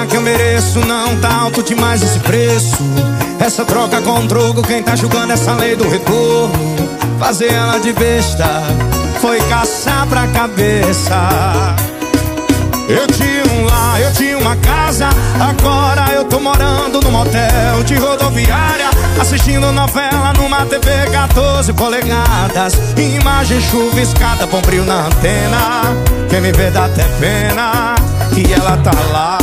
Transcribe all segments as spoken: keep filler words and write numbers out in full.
que eu mereço, não tá alto demais esse preço. Essa troca com troco, quem tá julgando essa lei do retorno. Fazer ela de besta foi caçar pra cabeça. Eu tinha um lar, eu tinha uma casa, agora eu tô morando num motel de rodoviária, assistindo novela numa T V quatorze polegadas. Imagem chuviscada, bombril na antena. Quem me vê dá até pena, e ela tá lá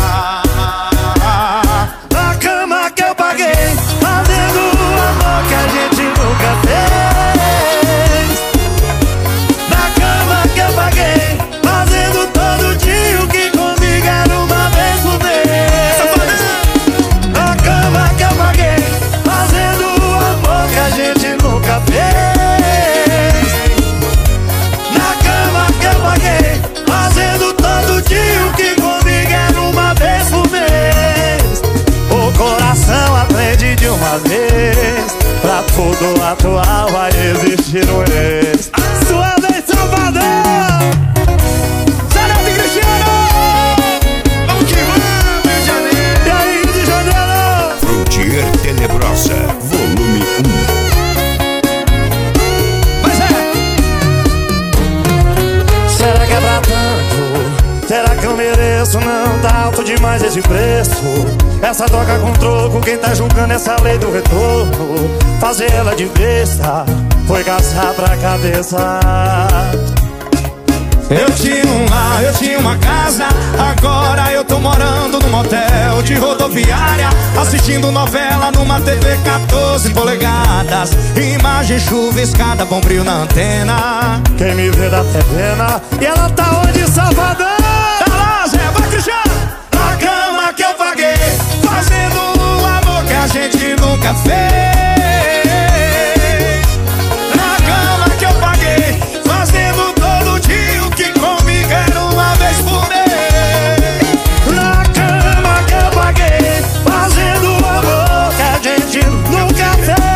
na cama que eu paguei, fazendo o amor que a gente nunca fez. Na cama que eu paguei, fazendo todo dia o que comigo era uma vez por mês. Na cama que eu paguei, fazendo o amor que a gente nunca fez. Na cama que eu paguei, fazendo todo dia o que comigo era uma vez por mês. O coração aprende de uma vez, pra todo atual vai existir um ex. Sua vez, Salvador! Sarete e Cristiano! Vamos que vamos, Rio de Janeiro! E aí, Rio de Janeiro? Frontier Tenebrosa, volume um. Pois é! Será que é pra tanto? Será que eu mereço? Não tá alto demais esse preço. Essa troca com troco, quem tá julgando essa lei do retorno. Fazer ela de besta foi caçar pra cabeça. Eu tinha um lar, eu tinha uma casa, agora eu tô morando num motel de rodoviária, assistindo novela numa T V quatorze polegadas. Imagem chuviscada, bombril na antena. Quem me vê dá até pena, e ela tá onde, Salvador? Tá lá, Zé, vai, Cristiano! Na cama que eu paguei, fazendo o amor que a gente nunca fez. Na cama que eu paguei, fazendo todo dia o que comigo era uma vez por mês. Na cama que eu paguei, fazendo o amor que a gente nunca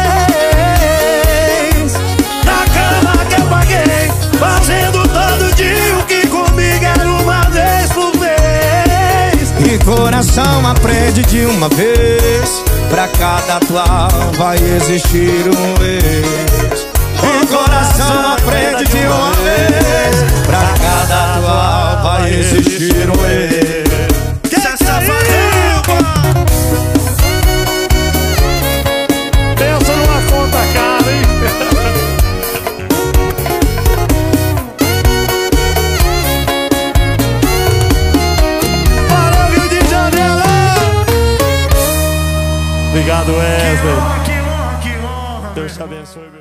fez. Na cama que eu paguei, fazendo todo dia o que comigo era uma vez por mês. E coração aprende de uma vez, pra cada atual vai existir um ex. E coração aprende de uma vez, pra cada atual vai existir um ex. Que safadão! Pensa numa conta cara, hein? Para Rio de Janeiro! Obrigado, Wesley. Deus te abençoe.